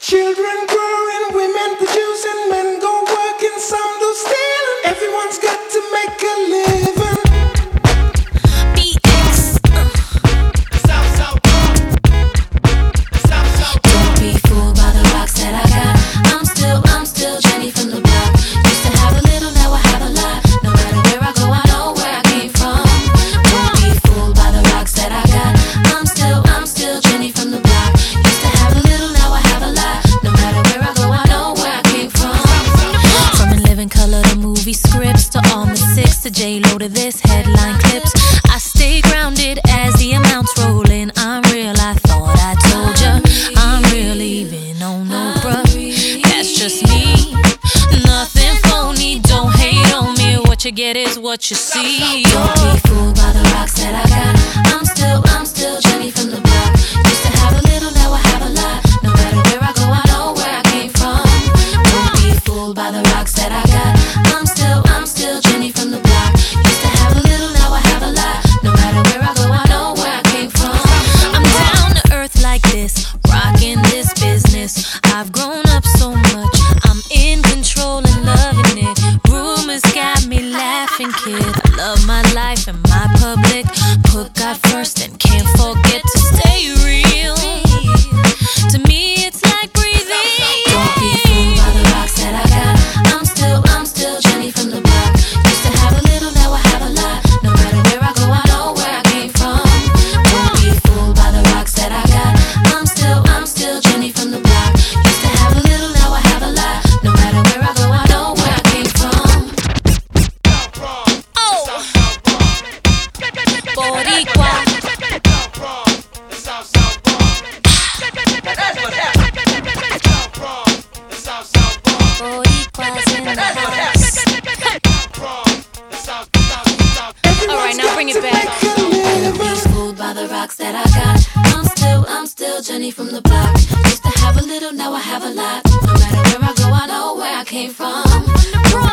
Children growing, women producing, men go working, some do stealing. Everyone's got to make a living. BX. Don't be fooled by the rocks that I got. I'm still Jenny from the block. Used to have a little, now I have a lot. No matter where I go, I know where I came from. Don't be fooled by the rocks that I got. I'm still Jenny from the block. Used to have a little, now I have a lot. No matter where I go, I know where I came from. From In Living Color to movie scripts to all the six to J-Lo to this headline clips. I stay grounded as the amounts roll in. I'm real, I thought I told ya. I'm real even on no bruh. That's just me, nothing phony. Don't hate on me, what you get is what you see. Don't be fooled by the rocks that I got. I'm still Jenny from the block. Used to have a little, now I have a lot. No matter where I go, I know where I came from. Don't be fooled by the rocks that I got. I'm still Jenny from the block. Used to have a little, now I have a lot. No matter where I go, I know where I came from. I'm down to earth like this, rocking this business. I've grown up so much, I'm in control and loving it. Rumors got me laughing, kid. I love my life and my public. Put God first and can't forget to stay real. To me, it's like breathing. Don't be fooled by the rocks that I got. I'm still Jenny from the block. Used to have a little, now I have a lot. No matter where I go, I know where I came from. Don't be fooled by the rocks that I got. I'm still Jenny from the block. Used to have a little, now I have a lot. No matter where I go, I know where I came from. Oh, Boricua. Boricuas in the house. Alright, now bring it back. Don't be fooled by the rocks that I got. I'm still Jenny from the block. Used to have a little, now I have a lot. No matter where I go, I know where I came from.